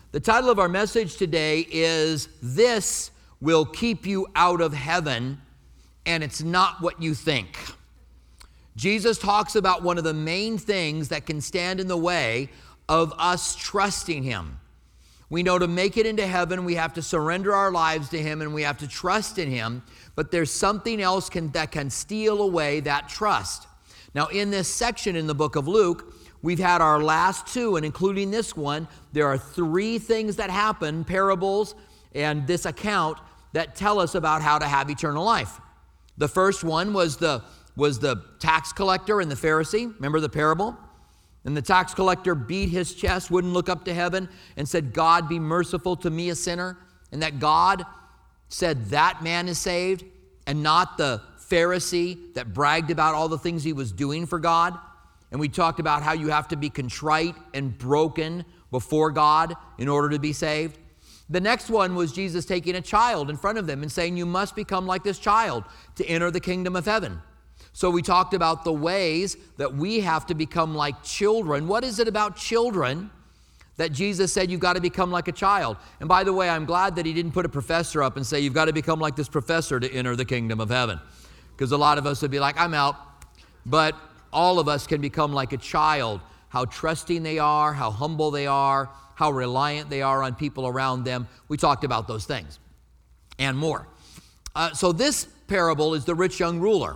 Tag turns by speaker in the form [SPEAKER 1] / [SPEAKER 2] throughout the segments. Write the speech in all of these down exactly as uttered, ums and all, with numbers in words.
[SPEAKER 1] The title of our message today is This Will Keep You Out of Heaven, and It's Not What You Think. Jesus talks about one of the main things that can stand in the way of us trusting Him. We know to make it into heaven, we have to surrender our lives to Him and we have to trust in Him, but there's something else can, that can steal away that trust. Now, in this section in the book of Luke, we've had our last two, and including this one, there are three things that happen, parables and this account, that tell us about how to have eternal life. The first one was the, was the tax collector and the Pharisee. Remember the parable? And the tax collector beat his chest, wouldn't look up to heaven, and said, God, be merciful to me, a sinner. And that God said that man is saved, and not the Pharisee that bragged about all the things he was doing for God. And we talked about how you have to be contrite and broken before God in order to be saved. The next one was Jesus taking a child in front of them and saying, you must become like this child to enter the kingdom of heaven. So we talked about the ways that we have to become like children. What is it about children that Jesus said you've got to become like a child? And by the way, I'm glad that He didn't put a professor up and say you've got to become like this professor to enter the kingdom of heaven. Because a lot of us would be like, I'm out. But all of us can become like a child, how trusting they are, how humble they are, how reliant they are on people around them. We talked about those things and more. Uh, so this parable is the rich young ruler,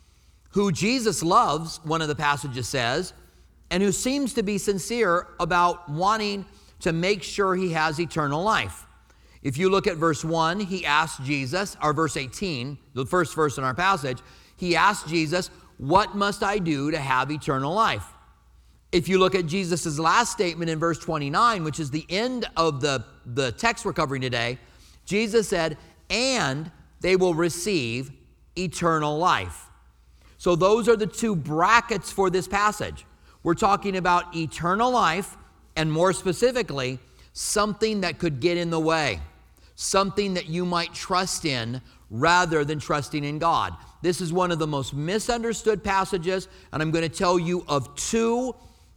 [SPEAKER 1] who Jesus loves, one of the passages says, and who seems to be sincere about wanting to make sure he has eternal life. If you look at verse one, he asked Jesus, or verse eighteen, the first verse in our passage, he asked Jesus, what must I do to have eternal life? If you look at Jesus' last statement in verse twenty-nine, which is the end of the, the text we're covering today, Jesus said, and they will receive eternal life. So those are the two brackets for this passage. We're talking about eternal life, and more specifically, something that could get in the way, something that you might trust in rather than trusting in God. This is one of the most misunderstood passages, and I'm going to tell you of two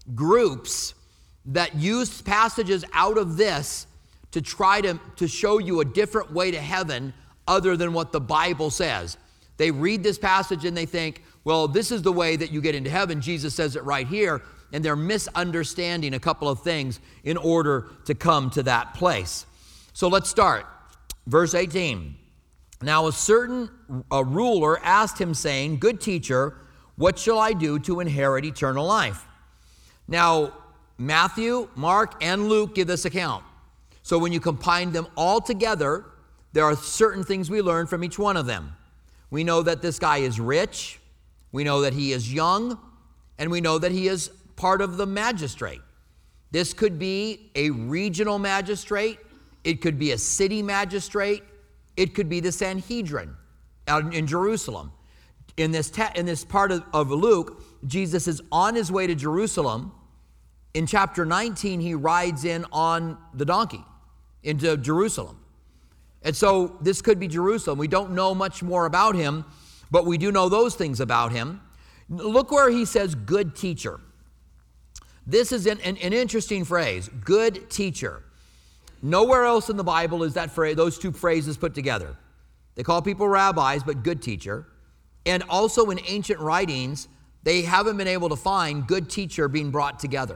[SPEAKER 1] groups that use passages out of this to try to, to show you a different way to heaven other than what the Bible says. They read this passage and they think, well, this is the way that you get into heaven. Jesus says it right here, and they're misunderstanding a couple of things in order to come to that place. So let's start. Verse eighteen. Now a certain a ruler asked him, saying, good teacher, what shall I do to inherit eternal life? Now, Matthew, Mark, and Luke give this account. So when you combine them all together, there are certain things we learn from each one of them. We know that this guy is rich. We know that he is young, and we know that he is part of the magistrate. This could be a regional magistrate. It could be a city magistrate. It could be the Sanhedrin out in Jerusalem. In this, te- in this part of, of Luke, Jesus is on his way to Jerusalem. In chapter nineteen, he rides in on the donkey into Jerusalem. And so this could be Jerusalem. We don't know much more about him, but we do know those things about him. Look where he says, good teacher. This is an, an, an interesting phrase, good teacher. Nowhere else in the Bible is that phrase, those two phrases put together. They call people rabbis, but good teacher. And also in ancient writings, they haven't been able to find good teacher being brought together.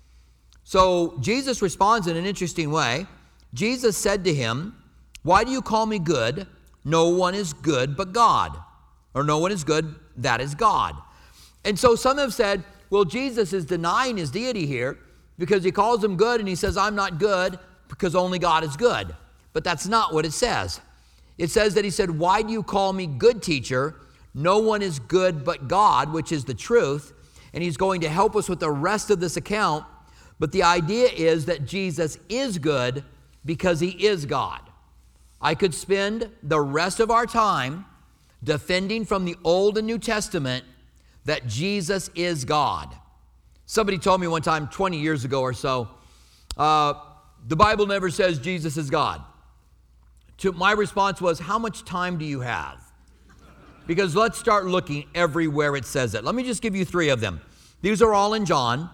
[SPEAKER 1] So Jesus responds in an interesting way. Jesus said to him, why do you call me good? No one is good but God. Or no one is good, that is God. And so some have said, well, Jesus is denying his deity here because he calls him good and he says, I'm not good because only God is good. But that's not what it says. It says that he said, why do you call me good teacher? No one is good but God, which is the truth. And he's going to help us with the rest of this account. But the idea is that Jesus is good because he is God. I could spend the rest of our time defending from the Old and New Testament that Jesus is God. Somebody told me one time twenty years ago or so, uh, the Bible never says Jesus is God. To, my response was, how much time do you have? Because let's start looking everywhere it says it. Let me just give you three of them. These are all in John.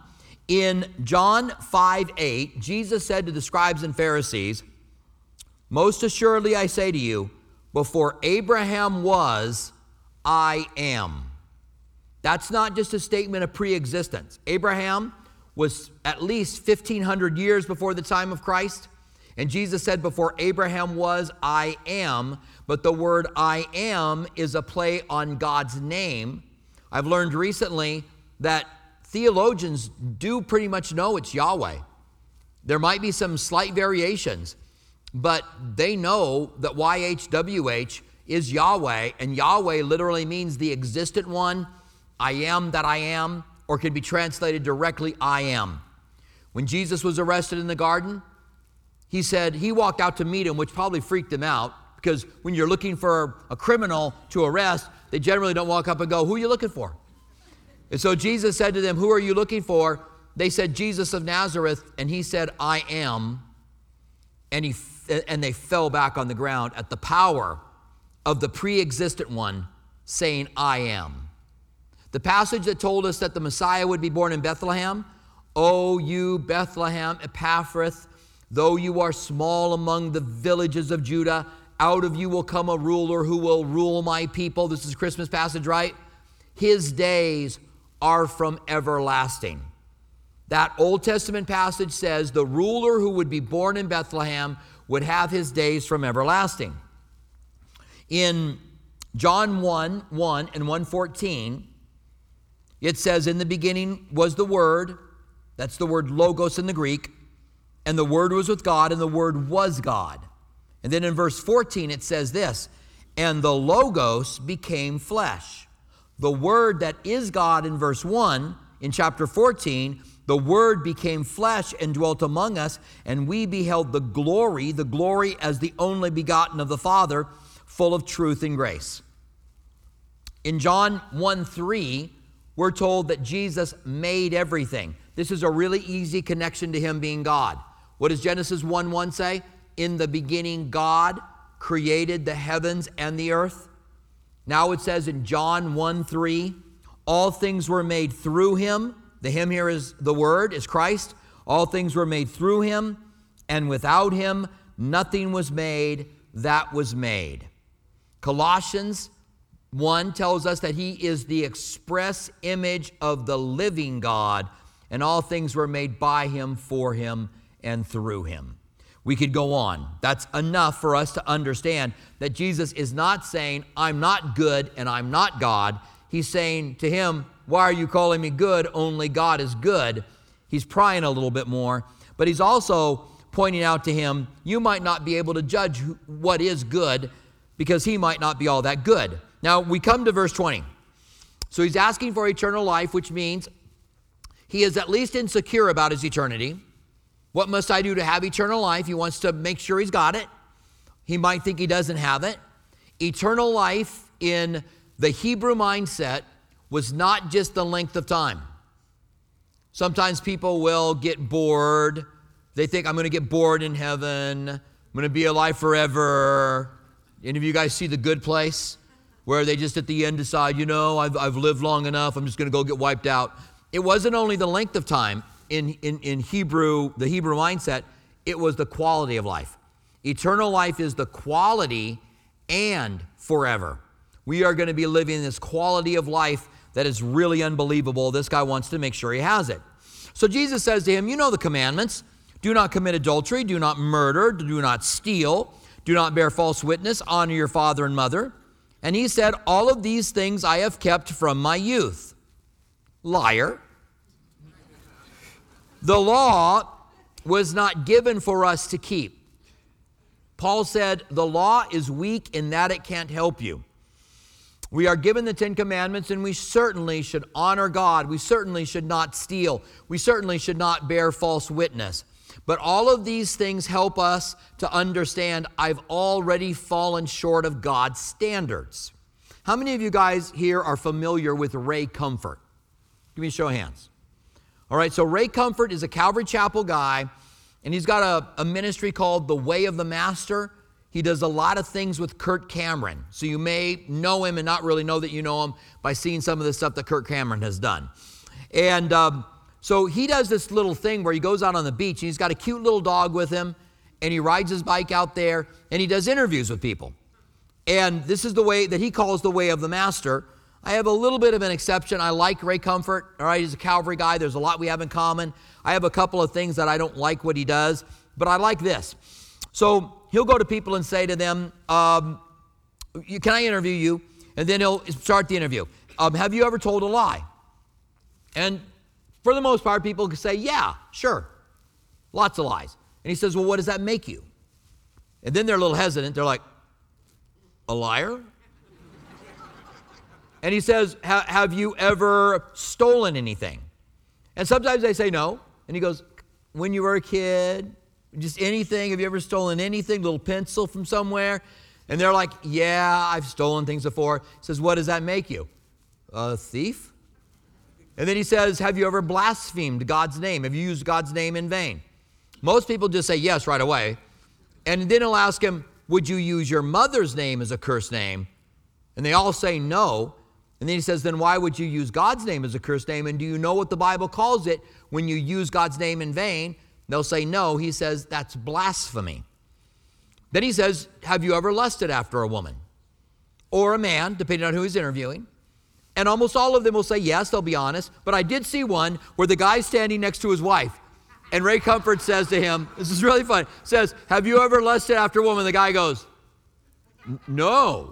[SPEAKER 1] In John five eight, Jesus said to the scribes and Pharisees, "Most assuredly I say to you, before Abraham was, I am." That's not just a statement of pre-existence. Abraham was at least fifteen hundred years before the time of Christ. And Jesus said, before Abraham was, I am. But the word I am is a play on God's name. I've learned recently that theologians do pretty much know it's Yahweh. There might be some slight variations, but they know that Y H W H is Yahweh, and Yahweh literally means the existent one, I am that I am, or can be translated directly, I am. When Jesus was arrested in the garden, he said he walked out to meet him, which probably freaked him out, because when you're looking for a criminal to arrest, they generally don't walk up and go, "Who are you looking for?" And so Jesus said to them, "Who are you looking for?" They said, "Jesus of Nazareth." And he said, "I am." And he and they fell back on the ground at the power of the pre-existent one saying, "I am." The passage that told us that the Messiah would be born in Bethlehem, "O you Bethlehem Ephrathah, though you are small among the villages of Judah, out of you will come a ruler who will rule my people." This is a Christmas passage, right? "His days are from everlasting." That Old Testament passage says the ruler who would be born in Bethlehem would have his days from everlasting. In John one, one and one fourteen, it says, "In the beginning was the Word," that's the word logos in the Greek, "and the Word was with God, and the Word was God." And then in verse fourteen it says this, "And the Logos became flesh." The Word that is God in verse one, in chapter fourteen, the Word became flesh and dwelt among us, and we beheld the glory, the glory as the only begotten of the Father, full of truth and grace. In John one three, we're told that Jesus made everything. This is a really easy connection to him being God. What does Genesis one one say? "In the beginning, God created the heavens and the earth." Now it says in John one three, "All things were made through him." The him here is the Word, is Christ. "All things were made through him, and without him nothing was made that was made." Colossians one tells us that he is the express image of the living God, and all things were made by him, for him, and through him. We could go on. That's enough for us to understand that Jesus is not saying, "I'm not good and I'm not God." He's saying to him, "Why are you calling me good? Only God is good." He's prying a little bit more, but he's also pointing out to him, you might not be able to judge what is good because he might not be all that good. Now we come to verse twenty. So he's asking for eternal life, which means he is at least insecure about his eternity. What must I do to have eternal life? He wants to make sure he's got it. He might think he doesn't have it. Eternal life in the Hebrew mindset was not just the length of time. Sometimes people will get bored. They think, I'm going to get bored in heaven. I'm going to be alive forever. Any of you guys see The Good Place? Where they just at the end decide, you know, I've, I've lived long enough. I'm just going to go get wiped out. It wasn't only the length of time. In, in, in Hebrew, the Hebrew mindset, it was the quality of life. Eternal life is the quality and forever. We are going to be living this quality of life that is really unbelievable. This guy wants to make sure he has it. So Jesus says to him, you know the commandments. Do not commit adultery, do not murder, do not steal, do not bear false witness, honor your father and mother. And he said, all of these things I have kept from my youth. Liar. The law was not given for us to keep. Paul said, the law is weak in that it can't help you. We are given the Ten Commandments, and we certainly should honor God. We certainly should not steal. We certainly should not bear false witness. But all of these things help us to understand I've already fallen short of God's standards. How many of you guys here are familiar with Ray Comfort? Give me a show of hands. All right, so Ray Comfort is a Calvary Chapel guy, and he's got a, a ministry called The Way of the Master. He does a lot of things with Kirk Cameron. So you may know him and not really know that you know him by seeing some of the stuff that Kirk Cameron has done. And um, so he does this little thing where he goes out on the beach, and he's got a cute little dog with him, and he rides his bike out there, and he does interviews with people. And this is the way that he calls the way of the master. I have a little bit of an exception. I like Ray Comfort. All right, he's a Calvary guy. There's a lot we have in common. I have a couple of things that I don't like what he does, but I like this. So he'll go to people and say to them, um, can I interview you? And then he'll start the interview. Um, have you ever told a lie? And for the most part, people can say, yeah, sure. Lots of lies. And he says, well, what does that make you? And then they're a little hesitant. They're like, a liar? And he says, have you ever stolen anything? And sometimes they say no. And he goes, when you were a kid, just anything, have you ever stolen anything, little pencil from somewhere? And they're like, yeah, I've stolen things before. He says, what does that make you? A thief? And then he says, have you ever blasphemed God's name? Have you used God's name in vain? Most people just say yes right away. And then he'll ask him, would you use your mother's name as a cursed name? And they all say no. And then he says, then why would you use God's name as a cursed name? And do you know what the Bible calls it when you use God's name in vain? They'll say no. He says, that's blasphemy. Then he says, have you ever lusted after a woman or a man, depending on who he's interviewing? And almost all of them will say yes, they'll be honest. But I did see one where the guy's standing next to his wife. And Ray Comfort says to him, this is really fun, says, have you ever lusted after a woman? The guy goes, no.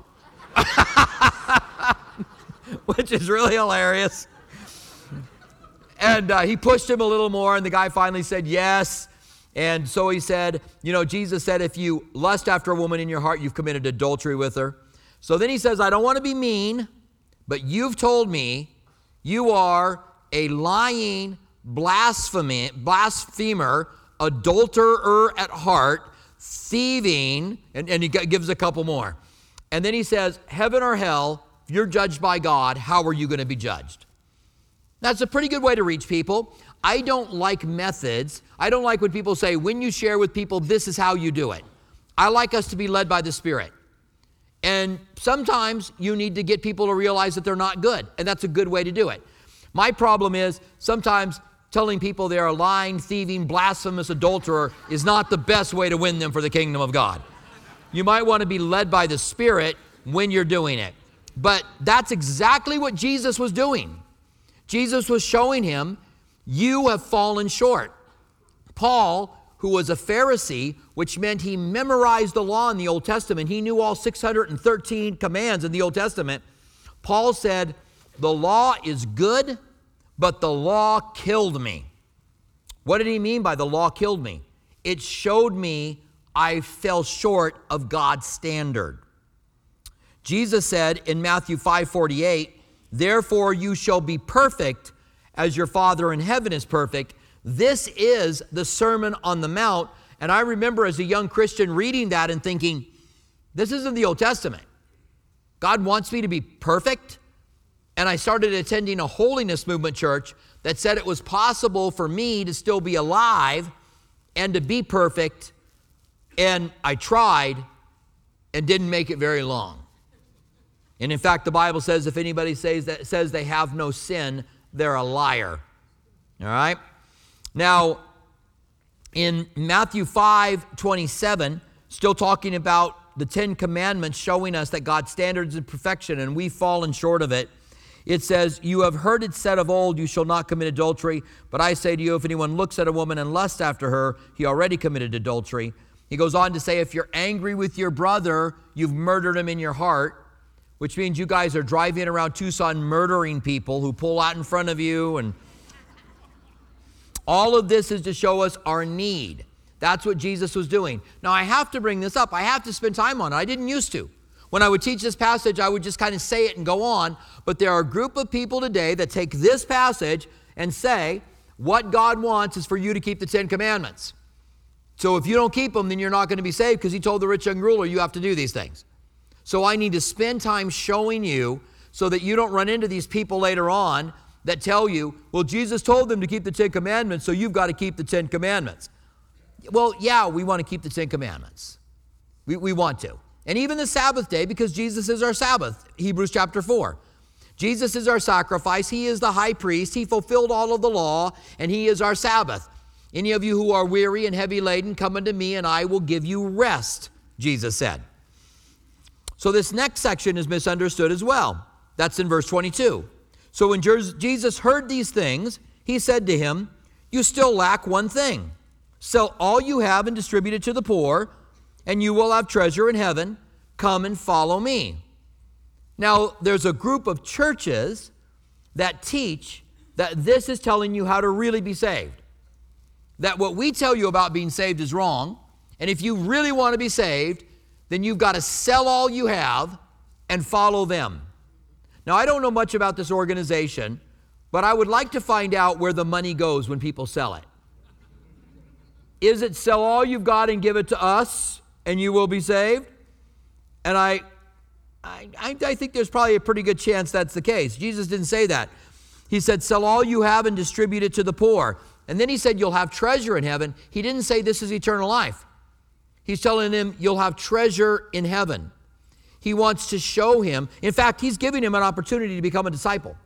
[SPEAKER 1] Which is really hilarious. And uh, he pushed him a little more, and the guy finally said yes. And so he said, you know, Jesus said, if you lust after a woman in your heart, you've committed adultery with her. So then he says, I don't want to be mean, but you've told me you are a lying blasphemy, blasphemer, adulterer at heart, thieving, and, and he gives a couple more. And then he says, heaven or hell, if you're judged by God, how are you going to be judged? That's a pretty good way to reach people. I don't like methods. I don't like when people say, when you share with people, this is how you do it. I like us to be led by the Spirit. And sometimes you need to get people to realize that they're not good, and that's a good way to do it. My problem is sometimes telling people they're a lying, thieving, blasphemous adulterer is not the best way to win them for the kingdom of God. You might want to be led by the Spirit when you're doing it. But that's exactly what Jesus was doing. Jesus was showing him, you have fallen short. Paul, who was a Pharisee, which meant he memorized the law in the Old Testament. He knew all six hundred thirteen commands in the Old Testament. Paul said, the law is good, but the law killed me. What did he mean by the law killed me? It showed me I fell short of God's standard. Jesus said in Matthew five forty-eight, therefore you shall be perfect as your Father in heaven is perfect. This is the Sermon on the Mount. And I remember as a young Christian reading that and thinking, this isn't the Old Testament. God wants me to be perfect. And I started attending a holiness movement church that said it was possible for me to still be alive and to be perfect. And I tried and didn't make it very long. And in fact, the Bible says if anybody says that says they have no sin, they're a liar. All right? Now, in Matthew five twenty-seven, still talking about the Ten Commandments showing us that God's standards is perfection and we've fallen short of it, it says, you have heard it said of old, you shall not commit adultery. But I say to you, if anyone looks at a woman and lusts after her, he already committed adultery. He goes on to say, if you're angry with your brother, you've murdered him in your heart. Which means you guys are driving around Tucson murdering people who pull out in front of you. And all of this is to show us our need. That's what Jesus was doing. Now, I have to bring this up. I have to spend time on it. I didn't used to. When I would teach this passage, I would just kind of say it and go on. But there are a group of people today that take this passage and say, what God wants is for you to keep the Ten Commandments. So if you don't keep them, then you're not going to be saved because he told the rich young ruler you have to do these things. So I need to spend time showing you so that you don't run into these people later on that tell you, well, Jesus told them to keep the Ten Commandments, so you've got to keep the Ten Commandments. Well, yeah, we want to keep the Ten Commandments. We, we want to. And even the Sabbath day, because Jesus is our Sabbath, Hebrews chapter four. Jesus is our sacrifice. He is the high priest. He fulfilled all of the law, and he is our Sabbath. Any of you who are weary and heavy laden, come unto me, and I will give you rest, Jesus said. So this next section is misunderstood as well. That's in verse twenty-two. So when Jesus heard these things, he said to him, you still lack one thing. Sell all you have and distribute it to the poor, and you will have treasure in heaven. Come and follow me. Now, there's a group of churches that teach that this is telling you how to really be saved. That what we tell you about being saved is wrong, and if you really want to be saved, then you've got to sell all you have and follow them. Now, I don't know much about this organization, but I would like to find out where the money goes when people sell it. Is it sell all you've got and give it to us, and you will be saved? And I, I, I think there's probably a pretty good chance that's the case. Jesus didn't say that. He said, sell all you have and distribute it to the poor. And then he said, you'll have treasure in heaven. He didn't say this is eternal life. He's telling him, you'll have treasure in heaven. He wants to show him. In fact, he's giving him an opportunity to become a disciple.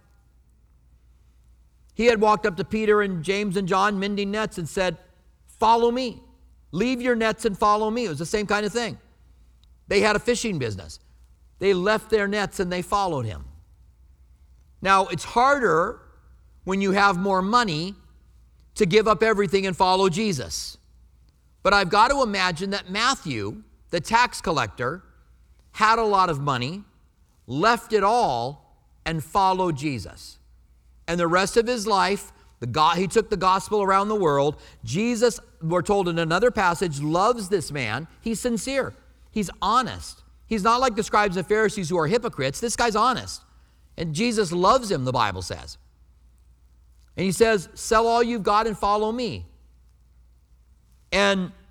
[SPEAKER 1] He had walked up to Peter and James and John mending nets and said, follow me. Leave your nets and follow me. It was the same kind of thing. They had a fishing business. They left their nets and they followed him. Now, it's harder when you have more money to give up everything and follow Jesus. But I've got to imagine that Matthew, the tax collector, had a lot of money, left it all, and followed Jesus. And the rest of his life, the God, he took the gospel around the world. Jesus, we're told in another passage, loves this man. He's sincere. He's honest. He's not like the scribes and Pharisees who are hypocrites. This guy's honest. And Jesus loves him, the Bible says. And he says, sell all you've got and follow me. And,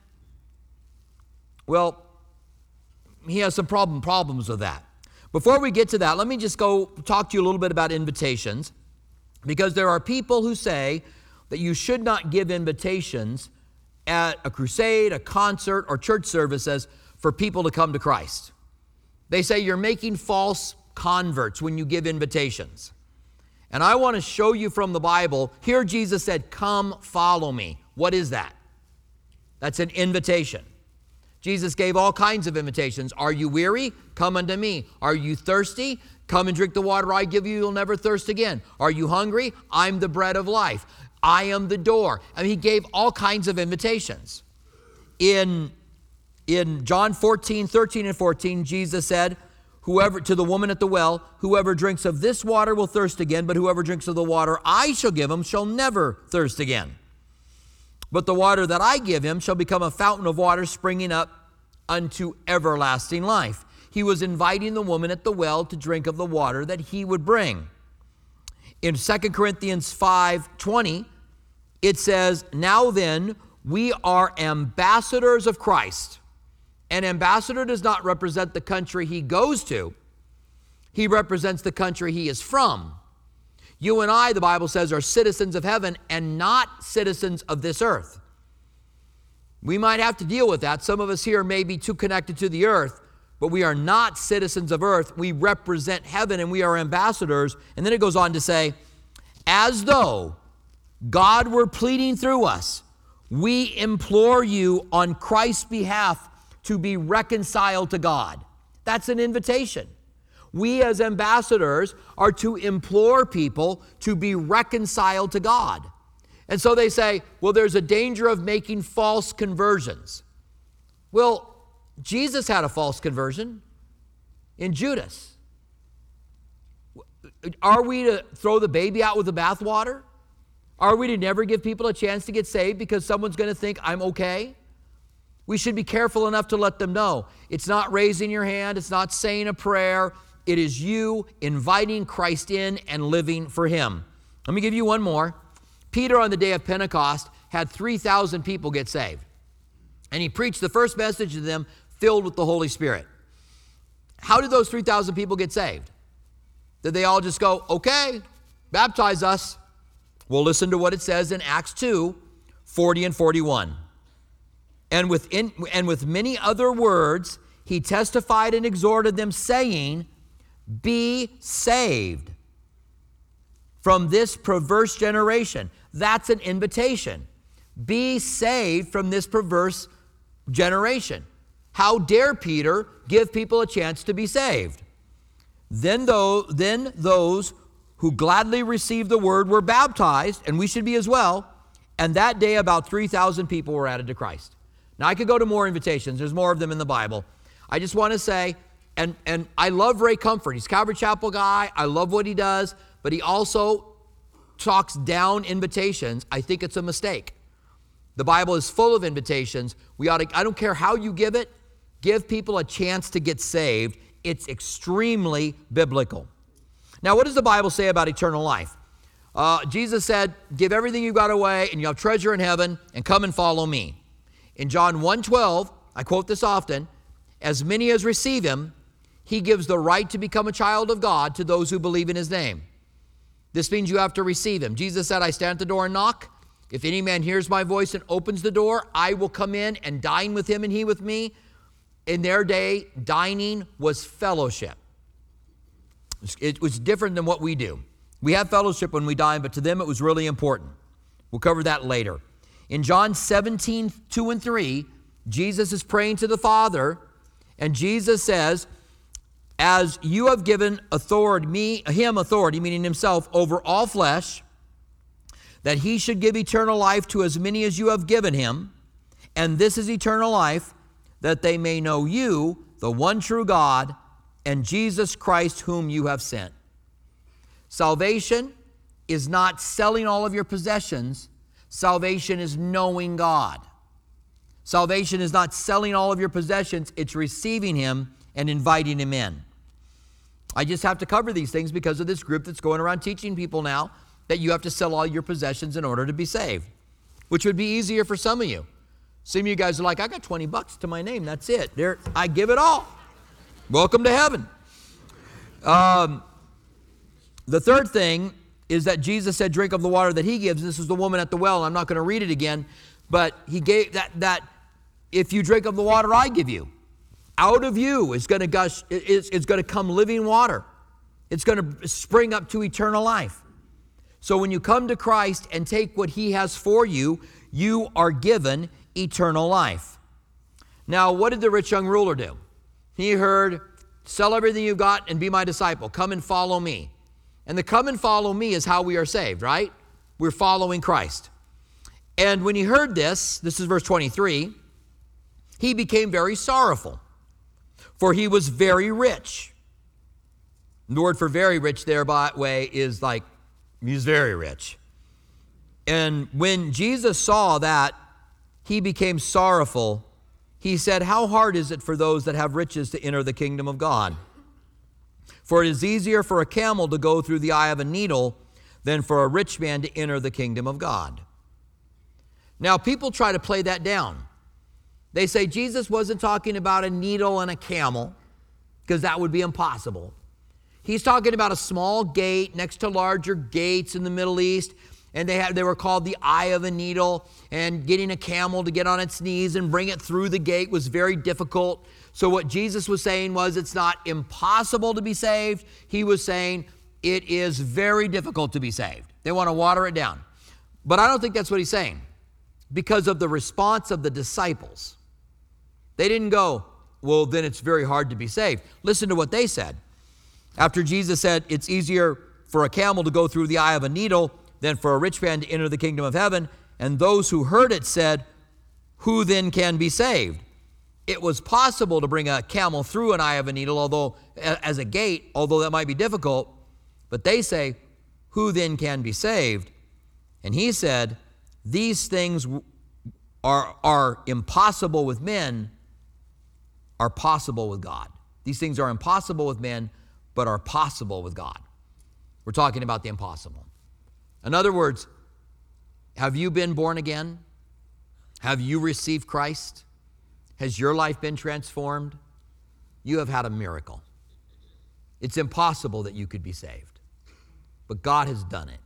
[SPEAKER 1] well, he has some problem, problems with that. Before we get to that, let me just go talk to you a little bit about invitations, because there are people who say that you should not give invitations at a crusade, a concert, or church services for people to come to Christ. They say you're making false converts when you give invitations. And I want to show you from the Bible, here Jesus said, come follow me. What is that? That's an invitation. Jesus gave all kinds of invitations. Are you weary? Come unto me. Are you thirsty? Come and drink the water I give you. You'll never thirst again. Are you hungry? I'm the bread of life. I am the door. I mean, he gave all kinds of invitations. In, in John fourteen, thirteen and fourteen, Jesus said, whoever, to the woman at the well, whoever drinks of this water will thirst again, but whoever drinks of the water I shall give him shall never thirst again. But the water that I give him shall become a fountain of water springing up unto everlasting life. He was inviting the woman at the well to drink of the water that he would bring. In Second Corinthians five twenty, it says, now then, we are ambassadors of Christ. An ambassador does not represent the country he goes to. He represents the country he is from. You and I, the Bible says, are citizens of heaven and not citizens of this earth. We might have to deal with that. Some of us here may be too connected to the earth, but we are not citizens of earth. We represent heaven and we are ambassadors. And then it goes on to say, as though God were pleading through us, we implore you on Christ's behalf to be reconciled to God. That's an invitation. We as ambassadors are to implore people to be reconciled to God. And so they say, well, there's a danger of making false conversions. Well, Jesus had a false conversion in Judas. Are we to throw the baby out with the bathwater? Are we to never give people a chance to get saved because someone's going to think I'm okay? We should be careful enough to let them know. It's not raising your hand. It's not saying a prayer. It is you inviting Christ in and living for him. Let me give you one more. Peter on the day of Pentecost had three thousand people get saved. And he preached the first message to them filled with the Holy Spirit. How did those three thousand people get saved? Did they all just go, okay, baptize us? Well, listen to what it says in Acts two, forty and forty-one. And with, in, and with many other words, he testified and exhorted them, saying, be saved, from this perverse generation. That's an invitation. Be saved from this perverse generation. How dare Peter give people a chance to be saved? Then, though, then those who gladly received the word were baptized, and we should be as well. And that day about three thousand people were added to Christ. Now, I could go to more invitations. There's more of them in the Bible. I just want to say, and, and I love Ray Comfort. He's a Calvary Chapel guy. I love what he does, but he also talks down invitations. I think it's a mistake. The Bible is full of invitations. We ought to, I don't care how you give it, give people a chance to get saved. It's extremely biblical. Now, what does the Bible say about eternal life? Uh, Jesus said, give everything you got away and you have treasure in heaven and come and follow me. In John one twelve, I quote this often, as many as receive him, he gives the right to become a child of God to those who believe in his name. This means you have to receive him. Jesus said, I stand at the door and knock. If any man hears my voice and opens the door, I will come in and dine with him and he with me. In their day, dining was fellowship. It was different than what we do. We have fellowship when we dine, but to them it was really important. We'll cover that later. In John seventeen, two and three, Jesus is praying to the Father, and Jesus says, as you have given authority, me, him authority, meaning himself, over all flesh, that he should give eternal life to as many as you have given him. And this is eternal life, that they may know you, the one true God, and Jesus Christ whom you have sent. Salvation is not selling all of your possessions. Salvation is knowing God. Salvation is not selling all of your possessions. It's receiving him and inviting him in. I just have to cover these things because of this group that's going around teaching people now that you have to sell all your possessions in order to be saved, which would be easier for some of you. Some of you guys are like, I got twenty bucks to my name. That's it. There, I give it all. Welcome to heaven. Um, the third thing is that Jesus said, drink of the water that he gives. This is the woman at the well. I'm not going to read it again, but he gave that, that if you drink of the water I give you, out of you is going to gush, it's, it's going to come living water. It's going to spring up to eternal life. So when you come to Christ and take what he has for you, you are given eternal life. Now, what did the rich young ruler do? He heard, sell everything you've got and be my disciple. Come and follow me. And the come and follow me is how we are saved, right? We're following Christ. And when he heard this, this is verse twenty-three, he became very sorrowful, for he was very rich. The word for very rich there, by the way, is like, he's very rich. And when Jesus saw that, he became sorrowful. He said, how hard is it for those that have riches to enter the kingdom of God? For it is easier for a camel to go through the eye of a needle than for a rich man to enter the kingdom of God. Now, people try to play that down. They say Jesus wasn't talking about a needle and a camel, because that would be impossible. He's talking about a small gate next to larger gates in the Middle East, and they had, they were called the eye of a needle, and getting a camel to get on its knees and bring it through the gate was very difficult. So what Jesus was saying was it's not impossible to be saved. He was saying it is very difficult to be saved. They want to water it down. But I don't think that's what he's saying, because of the response of the disciples. They didn't go, well, then it's very hard to be saved. Listen to what they said. After Jesus said it's easier for a camel to go through the eye of a needle than for a rich man to enter the kingdom of heaven, and those who heard it said, who then can be saved? It was possible to bring a camel through an eye of a needle, although as a gate, although that might be difficult. But they say, who then can be saved? And he said, these things are, are impossible with men, are possible with God. These things are impossible with men, but are possible with God. We're talking about the impossible. In other words, have you been born again? Have you received Christ? Has your life been transformed? You have had a miracle. It's impossible that you could be saved, but God has done it.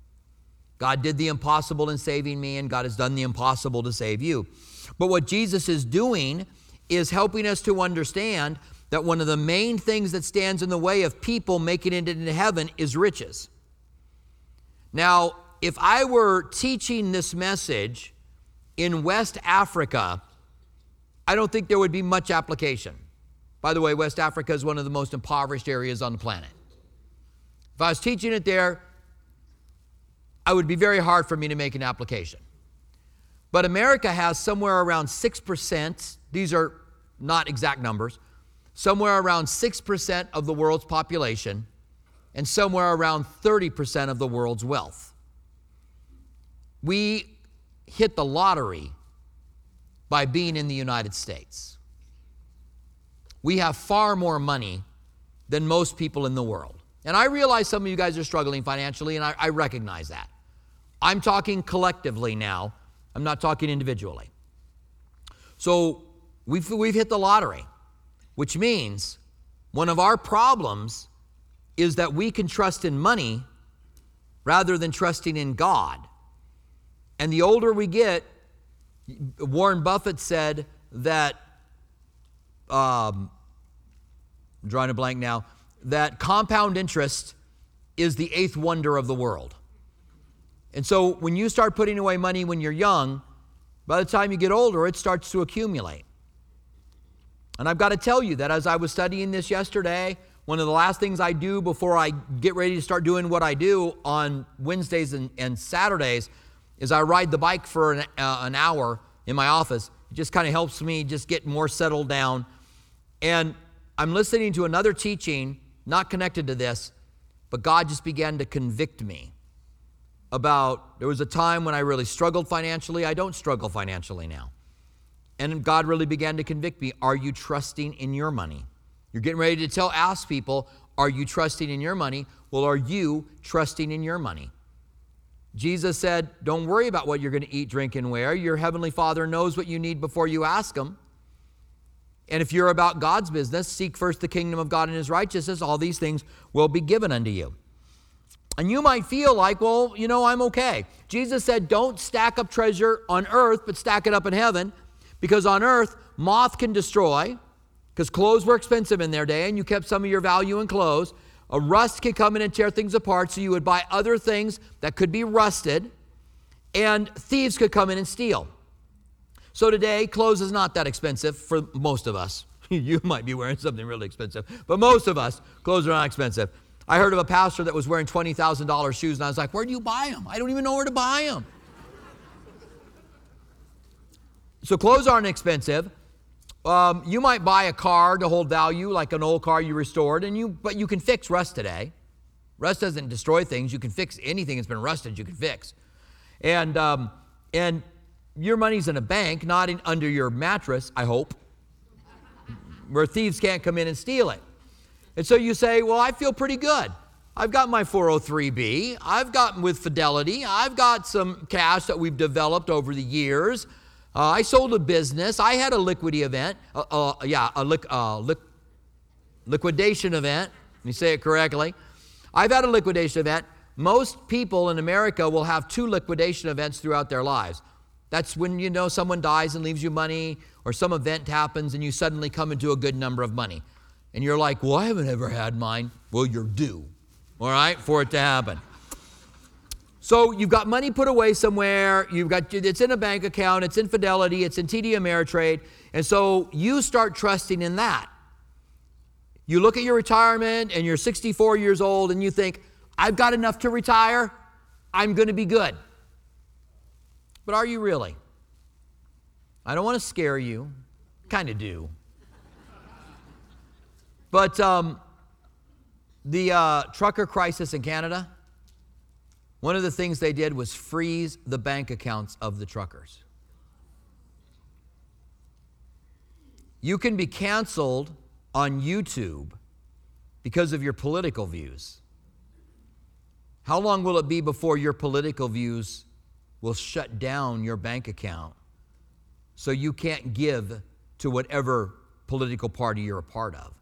[SPEAKER 1] God did the impossible in saving me, and God has done the impossible to save you. But what Jesus is doing is helping us to understand that one of the main things that stands in the way of people making it into heaven is riches. Now, if I were teaching this message in West Africa, I don't think there would be much application. By the way, West Africa is one of the most impoverished areas on the planet. If I was teaching it there, it would be very hard for me to make an application. But America has somewhere around six percent, these are not exact numbers, somewhere around six percent of the world's population and somewhere around thirty percent of the world's wealth. We hit the lottery by being in the United States. We have far more money than most people in the world. And I realize some of you guys are struggling financially, and I, I recognize that. I'm talking collectively now. I'm not talking individually. So we've, we've hit the lottery, which means one of our problems is that we can trust in money rather than trusting in God. And the older we get, Warren Buffett said that, um, I'm drawing a blank now, that compound interest is the eighth wonder of the world. And so when you start putting away money when you're young, by the time you get older, it starts to accumulate. And I've got to tell you that as I was studying this yesterday, one of the last things I do before I get ready to start doing what I do on Wednesdays and, and Saturdays is I ride the bike for an, uh, an hour in my office. It just kind of helps me just get more settled down. And I'm listening to another teaching, not connected to this, but God just began to convict me about, there was a time when I really struggled financially. I don't struggle financially now. And God really began to convict me. Are you trusting in your money? You're getting ready to tell, ask people, are you trusting in your money? Well, are you trusting in your money? Jesus said, don't worry about what you're going to eat, drink, and wear. Your heavenly Father knows what you need before you ask him. And if you're about God's business, seek first the kingdom of God and his righteousness, all these things will be given unto you. And you might feel like, well, you know, I'm okay. Jesus said, don't stack up treasure on earth, but stack it up in heaven. Because on earth, moth can destroy, because clothes were expensive in their day, and you kept some of your value in clothes. A rust could come in and tear things apart, so you would buy other things that could be rusted, and thieves could come in and steal. So today, clothes is not that expensive for most of us. You might be wearing something really expensive, but most of us, clothes are not expensive. I heard of a pastor that was wearing twenty thousand dollars shoes, and I was like, where do you buy them? I don't even know where to buy them. So clothes aren't expensive. Um, you might buy a car to hold value, like an old car you restored, and you but you can fix rust today. Rust doesn't destroy things. You can fix anything that's been rusted, you can fix. And um, and your money's in a bank, not in, under your mattress, I hope, where thieves can't come in and steal it. And so you say, well, I feel pretty good. I've got my four oh three B. I've got with Fidelity. I've got some cash that we've developed over the years. Uh, I sold a business. I had a liquidity event. Uh, uh, yeah, a li- uh, li- liquidation event. Let me say it correctly. I've had a liquidation event. Most people in America will have two liquidation events throughout their lives. That's when, you know, someone dies and leaves you money, or some event happens and you suddenly come into a good number of money. And you're like, well, I haven't ever had mine. Well, you're due, all right, for it to happen. So you've got money put away somewhere. You've got, it's in a bank account. It's in Fidelity. It's in T D Ameritrade. And so you start trusting in that. You look at your retirement and you're sixty-four years old and you think, I've got enough to retire. I'm going to be good. But are you really? I don't want to scare you. Kind of do. But um, the uh, trucker crisis in Canada, one of the things they did was freeze the bank accounts of the truckers. You can be canceled on YouTube because of your political views. How long will it be before your political views will shut down your bank account so you can't give to whatever political party you're a part of?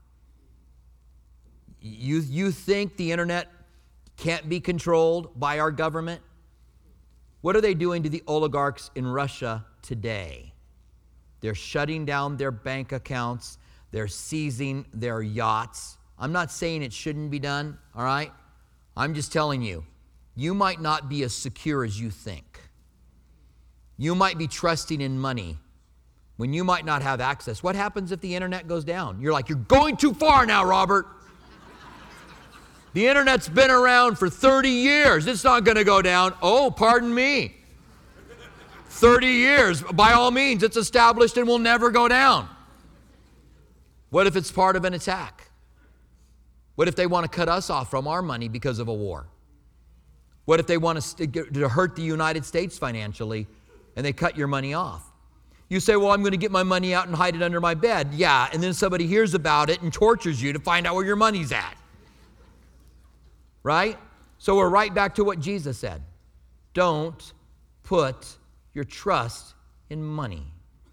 [SPEAKER 1] You, you think the internet can't be controlled by our government? What are they doing to the oligarchs in Russia today? They're shutting down their bank accounts. They're seizing their yachts. I'm not saying it shouldn't be done, all right? I'm just telling you, you might not be as secure as you think. You might be trusting in money when you might not have access. What happens if the internet goes down? You're like, you're going too far now, Robert. The internet's been around for thirty years. It's not going to go down. Oh, pardon me. thirty years, by all means, it's established and will never go down. What if it's part of an attack? What if they want to cut us off from our money because of a war? What if they want to, to hurt the United States financially and they cut your money off? You say, well, I'm going to get my money out and hide it under my bed. Yeah, and then somebody hears about it and tortures you to find out where your money's at. Right? So we're right back to what Jesus said. Don't put your trust in money.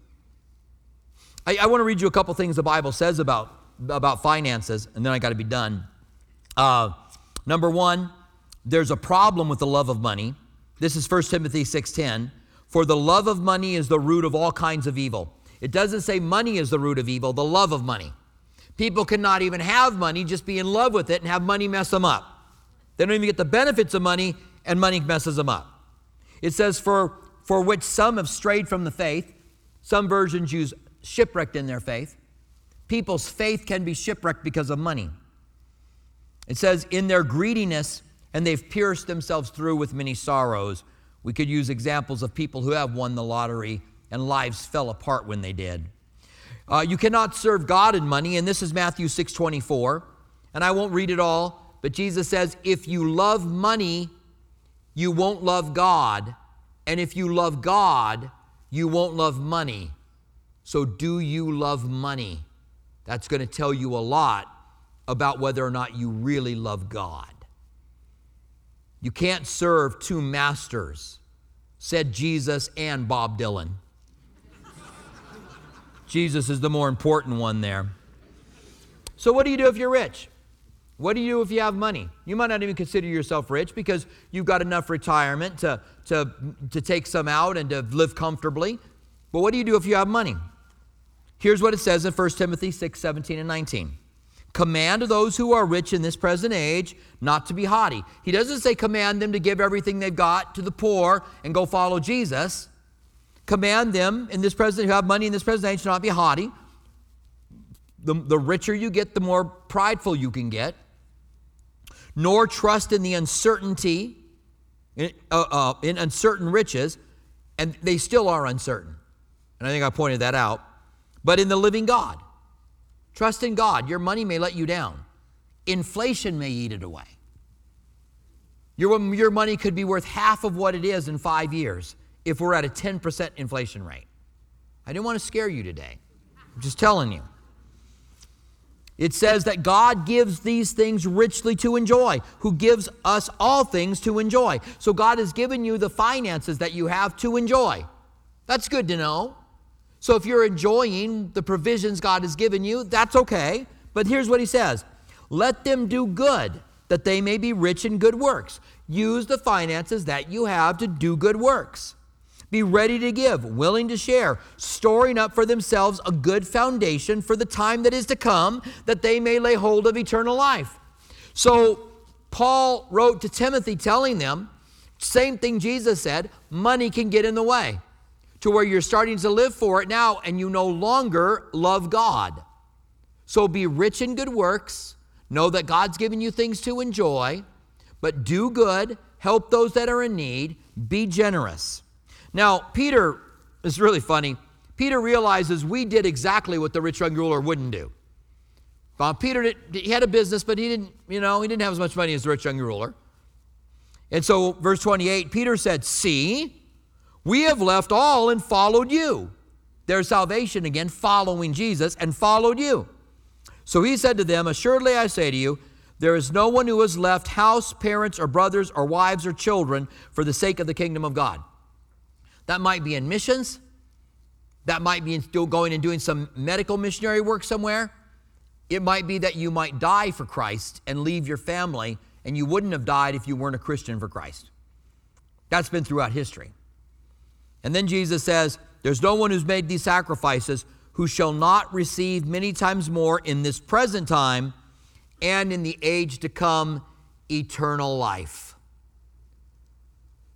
[SPEAKER 1] I, I want to read you a couple things the Bible says about, about finances, and then I got to be done. Uh, number one, there's a problem with the love of money. This is First Timothy six ten. For the love of money is the root of all kinds of evil. It doesn't say money is the root of evil, the love of money. People cannot even have money, just be in love with it and have money mess them up. They don't even get the benefits of money, and money messes them up. It says, for, for which some have strayed from the faith. Some versions use shipwrecked in their faith. People's faith can be shipwrecked because of money. It says, in their greediness, and they've pierced themselves through with many sorrows. We could use examples of people who have won the lottery and lives fell apart when they did. Uh, you cannot serve God in money, and this is Matthew six twenty-four. And I won't read it all. But Jesus says, if you love money, you won't love God. And if you love God, you won't love money. So do you love money? That's going to tell you a lot about whether or not you really love God. You can't serve two masters, said Jesus and Bob Dylan. Jesus is the more important one there. So what do you do if you're rich? What do you do if you have money? You might not even consider yourself rich because you've got enough retirement to, to, to take some out and to live comfortably. But what do you do if you have money? Here's what it says in First Timothy six seventeen and nineteen. Command those who are rich in this present age not to be haughty. He doesn't say command them to give everything they've got to the poor and go follow Jesus. Command them in this present, who have money in this present age, to not be haughty. The, the richer you get, the more prideful you can get. Nor trust in the uncertainty, in, uh, uh, in uncertain riches, and they still are uncertain. And I think I pointed that out. But in the living God. Trust in God. Your money may let you down. Inflation may eat it away. Your, your money could be worth half of what it is in five years if we're at a ten percent inflation rate. I didn't want to scare you today. I'm just telling you. It says that God gives these things richly to enjoy, who gives us all things to enjoy. So God has given you the finances that you have to enjoy. That's good to know. So if you're enjoying the provisions God has given you, that's okay. But here's what he says. Let them do good, that they may be rich in good works. Use the finances that you have to do good works. Be ready to give, willing to share, storing up for themselves a good foundation for the time that is to come, that they may lay hold of eternal life. So Paul wrote to Timothy telling them, same thing Jesus said, money can get in the way to where you're starting to live for it now and you no longer love God. So be rich in good works, know that God's given you things to enjoy, but do good, help those that are in need, be generous. Now, Peter is really funny. Peter realizes we did exactly what the rich young ruler wouldn't do. Uh, Peter, did, he had a business, but he didn't, you know, he didn't have as much money as the rich young ruler. And so, verse twenty-eight, Peter said, see, we have left all and followed you. There's salvation again, following Jesus, and followed you. So he said to them, assuredly I say to you, there is no one who has left house, parents, or brothers, or wives, or children for the sake of the kingdom of God. That might be in missions. That might be in still going and doing some medical missionary work somewhere. It might be that you might die for Christ and leave your family, and you wouldn't have died if you weren't a Christian for Christ. That's been throughout history. And then Jesus says, there's no one who's made these sacrifices who shall not receive many times more in this present time and in the age to come eternal life.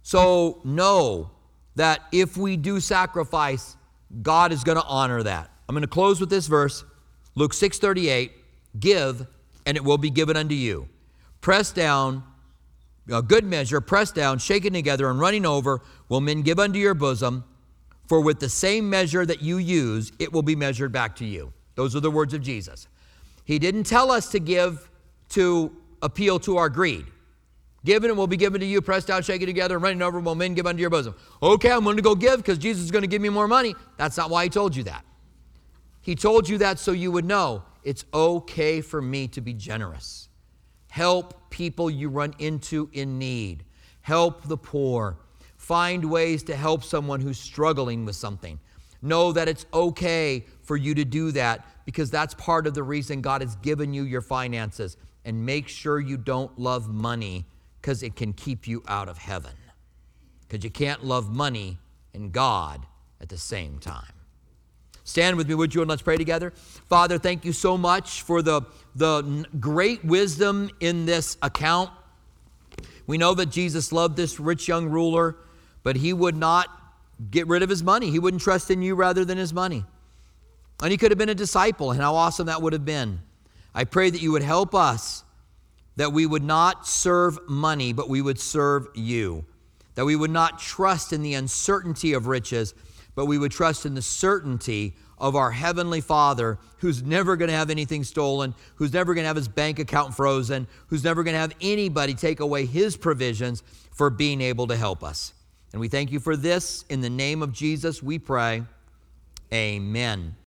[SPEAKER 1] So know that if we do sacrifice, God is going to honor that. I'm going to close with this verse, Luke six thirty-eight, give, and it will be given unto you. Pressed down, a good measure, pressed down, shaken together, and running over, will men give unto your bosom. For with the same measure that you use, it will be measured back to you. Those are the words of Jesus. He didn't tell us to give to appeal to our greed. Given it will be given to you, pressed down, shaken together, and running over, will men give unto your bosom. Okay, I'm going to go give because Jesus is going to give me more money. That's not why he told you that. He told you that so you would know it's okay for me to be generous. Help people you run into in need. Help the poor. Find ways to help someone who's struggling with something. Know that it's okay for you to do that because that's part of the reason God has given you your finances. And make sure you don't love money because it can keep you out of heaven. Because you can't love money and God at the same time. Stand with me, would you, and let's pray together. Father, thank you so much for the, the great wisdom in this account. We know that Jesus loved this rich young ruler, but he would not get rid of his money. He wouldn't trust in you rather than his money. And he could have been a disciple, and how awesome that would have been. I pray that you would help us, that we would not serve money, but we would serve you. That we would not trust in the uncertainty of riches, but we would trust in the certainty of our Heavenly Father, who's never going to have anything stolen, who's never going to have his bank account frozen, who's never going to have anybody take away his provisions for being able to help us. And we thank you for this. In the name of Jesus, we pray. Amen.